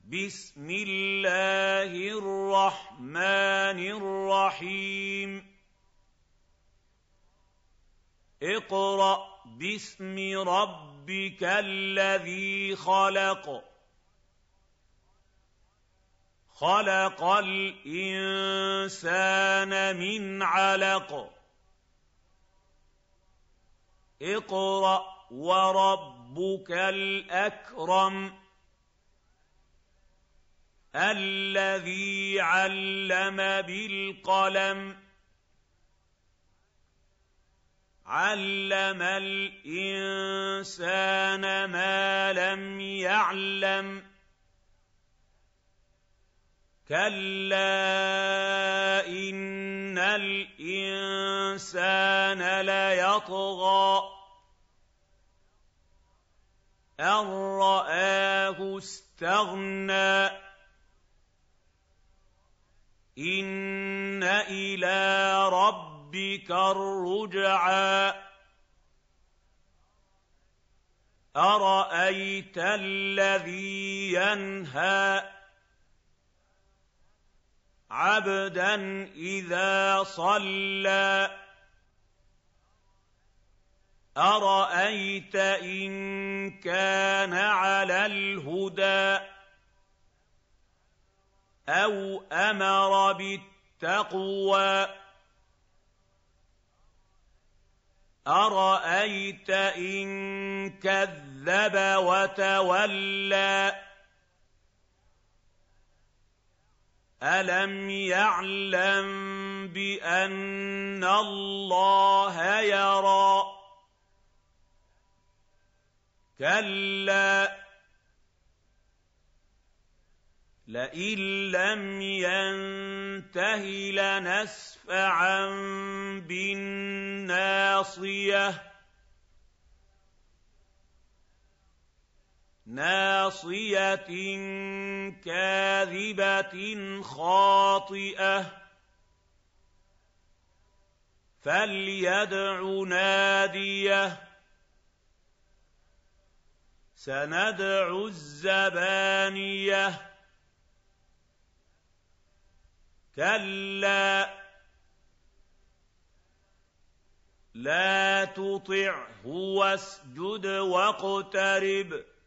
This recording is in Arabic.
بسم الله الرحمن الرحيم اقرأ باسم ربك الذي خلق خلق الإنسان من علق اقرأ وربك الأكرم الذي علم بالقلم علم الإنسان ما لم يعلم كلا إن الإنسان ليطغى أن رآه استغنى إن إلى ربك الرجعى أرأيت الذي ينهى عبدا إذا صلى أرأيت إن كان على الهدى أو أمر بالتقوى أرأيت إن كذب وتولى ألم يعلم بأن الله يرى كلا لئن لم ينته لنسفعا بالناصية ناصية كاذبة خاطئة فليدع ناديه سندع الزبانية كلا لا تطعه واسجد واقترب